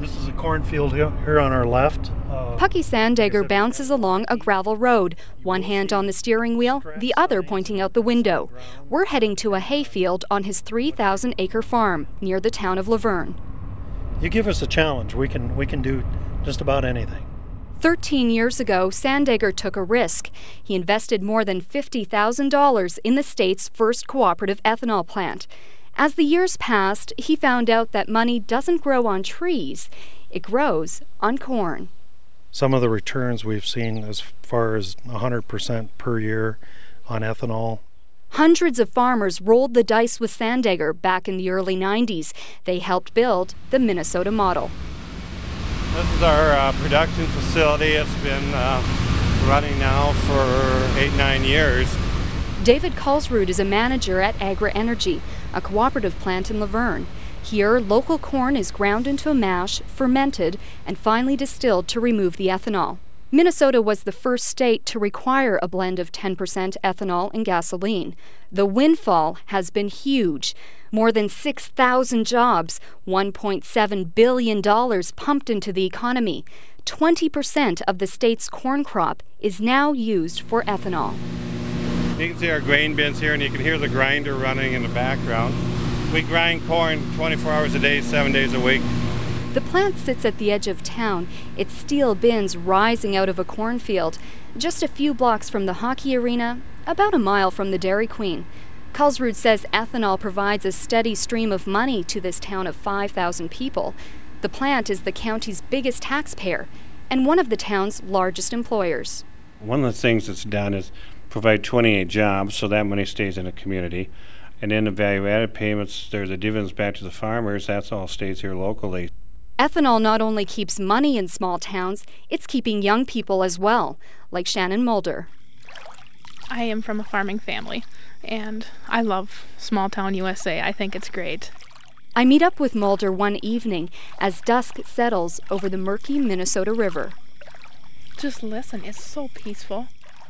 This is a cornfield here on our left. Pucky Sandager bounces along a gravel road, one hand on the steering wheel, the other pointing out the window. We're heading to a hayfield on his 3,000-acre farm near the town of Luverne. You give us a challenge, we can do just about anything. 13 years ago, Sandager took a risk. He invested more than $50,000 in the state's first cooperative ethanol plant. As the years passed, he found out that money doesn't grow on trees. It grows on corn. Some of the returns we've seen as far as 100% per year on ethanol. Hundreds of farmers rolled the dice with Sandager back in the early 90s. They helped build the Minnesota model. This is our production facility. It's been running now for 8-9 years. David Kalsrud is a manager at Agra Energy, a cooperative plant in Luverne. Here, local corn is ground into a mash, fermented, and finally distilled to remove the ethanol. Minnesota was the first state to require a blend of 10% ethanol in gasoline. The windfall has been huge. More than 6,000 jobs, $1.7 billion pumped into the economy. 20% of the state's corn crop is now used for ethanol. You can see our grain bins here, and you can hear the grinder running in the background. We grind corn 24 hours a day, 7 days a week. The plant sits at the edge of town, its steel bins rising out of a cornfield, just a few blocks from the hockey arena, about a mile from the Dairy Queen. Kalsrud says ethanol provides a steady stream of money to this town of 5,000 people. The plant is the county's biggest taxpayer and one of the town's largest employers. One of the things that's done is provide 28 jobs, so that money stays in the community. And then the value-added payments, there's the dividends back to the farmers, that's all stays here locally. Ethanol not only keeps money in small towns, it's keeping young people as well, like Shannon Mulder. I am from a farming family, and I love small town USA. I think it's great. I meet up with Mulder one evening as dusk settles over the murky Minnesota River. Just listen, it's so peaceful.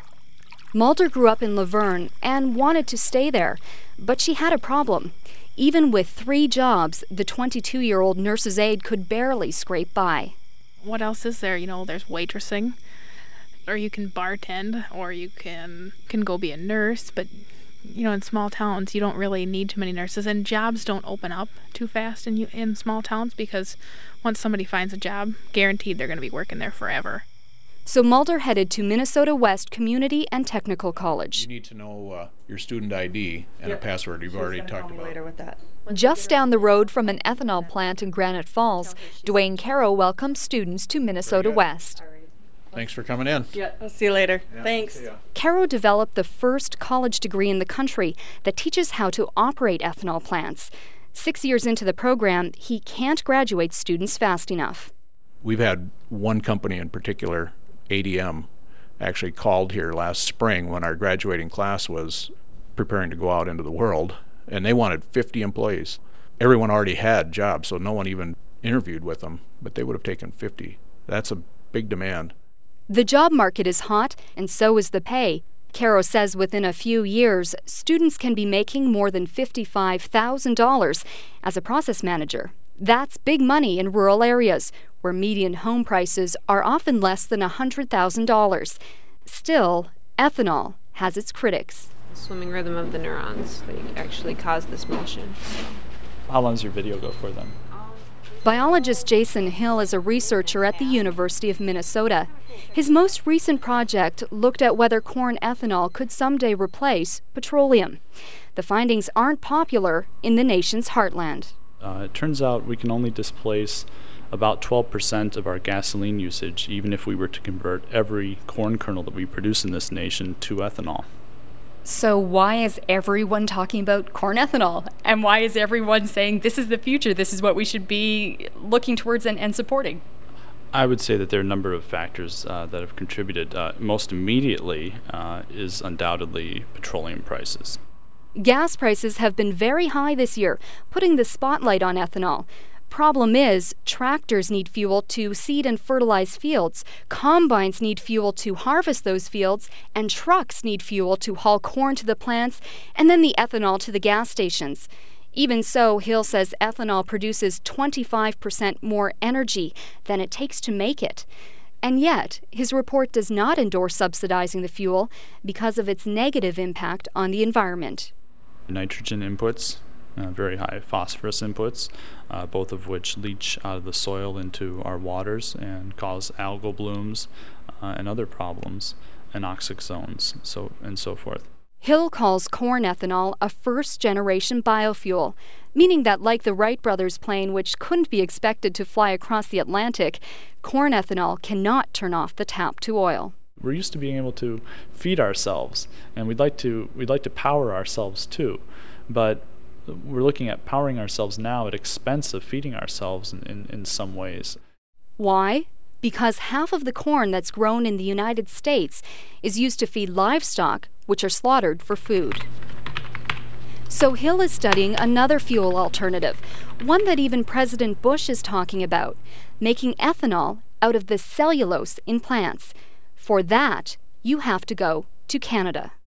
Mulder grew up in Luverne and wanted to stay there, but she had a problem. Even with 3 jobs, the 22-year-old nurse's aide could barely scrape by. What else is there? There's waitressing, or you can bartend, or you can go be a nurse, but in small towns, you don't really need too many nurses, and jobs don't open up too fast in small towns because once somebody finds a job, guaranteed they're going to be working there forever. So Mulder headed to Minnesota West Community and Technical College. You need to know your student ID and a password you've already talked about. Later with that. Just down the road from an ethanol plant in Granite Falls, Dwayne Caro welcomes students to Minnesota West. Thanks for coming in. Yeah, I'll see you later. Yeah, Thanks. Caro developed the first college degree in the country that teaches how to operate ethanol plants. 6 years into the program, he can't graduate students fast enough. We've had one company in particular, ADM, actually called here last spring when our graduating class was preparing to go out into the world, and they wanted 50 employees. Everyone already had jobs, so no one even interviewed with them, but they would have taken 50. That's a big demand. The job market is hot, and so is the pay. Caro says within a few years, students can be making more than $55,000 as a process manager. That's big money in rural areas, where median home prices are often less than $100,000. Still, ethanol has its critics. Swimming rhythm of the neurons that actually cause this motion. How long does your video go for then? Biologist Jason Hill is a researcher at the University of Minnesota. His most recent project looked at whether corn ethanol could someday replace petroleum. The findings aren't popular in the nation's heartland. It turns out we can only displace about 12% of our gasoline usage, even if we were to convert every corn kernel that we produce in this nation to ethanol. So why is everyone talking about corn ethanol? And why is everyone saying this is the future, this is what we should be looking towards and supporting? I would say that there are a number of factors that have contributed. Most immediately is undoubtedly petroleum prices. Gas prices have been very high this year, putting the spotlight on ethanol. Problem is, tractors need fuel to seed and fertilize fields, combines need fuel to harvest those fields, and trucks need fuel to haul corn to the plants, and then the ethanol to the gas stations. Even so, Hill says ethanol produces 25% more energy than it takes to make it. And yet, his report does not endorse subsidizing the fuel because of its negative impact on the environment. Nitrogen inputs, very high phosphorus inputs, both of which leach out of the soil into our waters and cause algal blooms and other problems, anoxic zones, and so forth. Hill calls corn ethanol a first-generation biofuel, meaning that like the Wright brothers' plane, which couldn't be expected to fly across the Atlantic, corn ethanol cannot turn off the tap to oil. We're used to being able to feed ourselves, and we'd like to power ourselves too, but we're looking at powering ourselves now at expense of feeding ourselves in some ways. Why? Because half of the corn that's grown in the United States is used to feed livestock, which are slaughtered for food. So Hill is studying another fuel alternative, one that even President Bush is talking about, making ethanol out of the cellulose in plants. For that, you have to go to Canada.